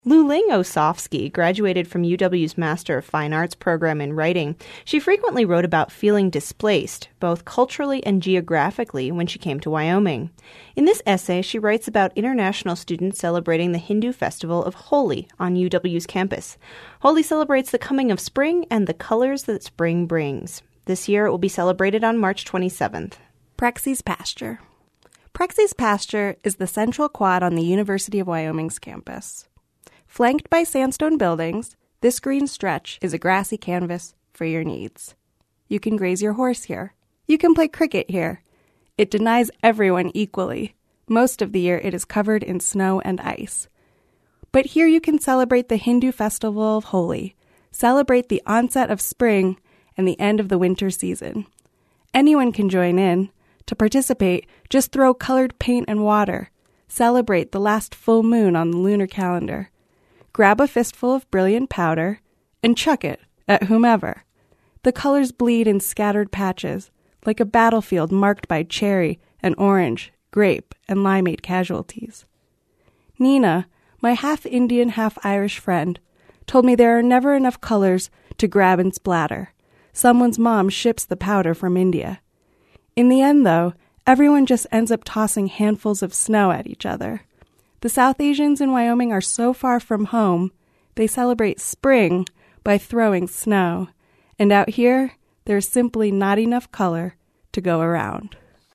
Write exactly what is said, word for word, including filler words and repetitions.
Lu-Ling Osofsky graduated from U W's Master of Fine Arts program in writing. She frequently wrote about feeling displaced, both culturally and geographically, when she came to Wyoming. In this essay, she writes about international students celebrating the Hindu festival of Holi on U W's campus. Holi celebrates the coming of spring and the colors that spring brings. This year, it will be celebrated on March twenty-seventh. Prexy's Pasture. Prexy's Pasture is the central quad on the University of Wyoming's campus. Flanked by sandstone buildings, this green stretch is a grassy canvas for your needs. You can graze your horse here. You can play cricket here. It denies everyone equally. Most of the year it is covered in snow and ice. But here you can celebrate the Hindu festival of Holi, celebrate the onset of spring and the end of the winter season. Anyone can join in. To participate, just throw colored paint and water. Celebrate the last full moon on the lunar calendar. Grab a fistful of brilliant powder and chuck it at whomever. The colors bleed in scattered patches, like a battlefield marked by cherry and orange, grape, and limeade casualties. Nina, my half-Indian, half-Irish friend, told me there are never enough colors to grab and splatter. Someone's mom ships the powder from India. In the end, though, everyone just ends up tossing handfuls of snow at each other. The South Asians in Wyoming are so far from home, they celebrate spring by throwing snow. And out here, there's simply not enough color to go around.